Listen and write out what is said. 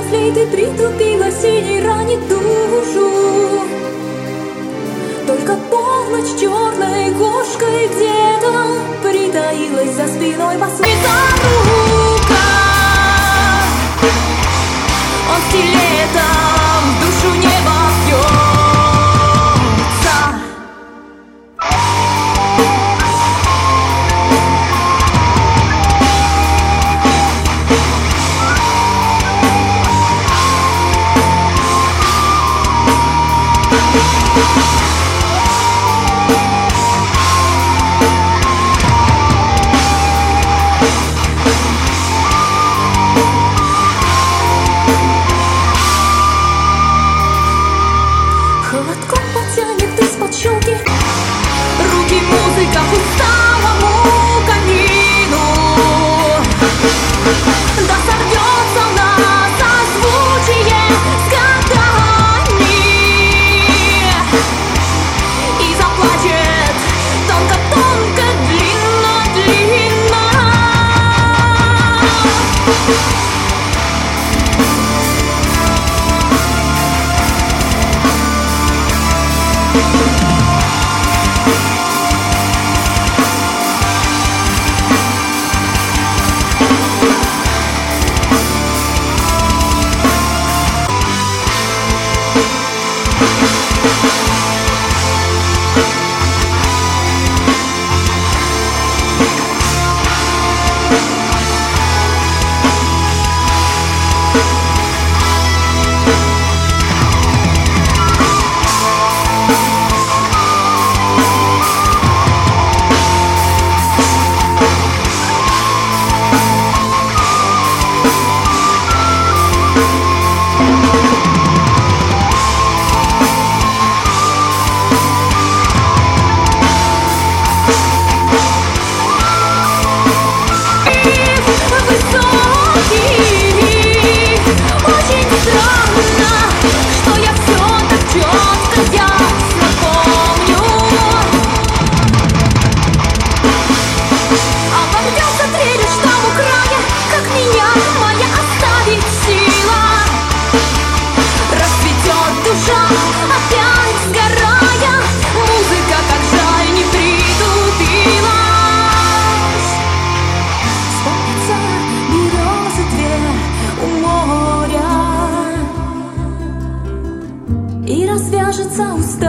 Если ты притупилась и не ранит душу, только полночь черной кошкой где-то притаилась за спиной последняя рука. Он стилетом в душу не вопьется. Холодком потянет из-под щеки руки музыка к усталому камину. Да сорвется в нас созвучие с годами и заплачет тонко-тонко, длинно-длинно. И развяжется уста.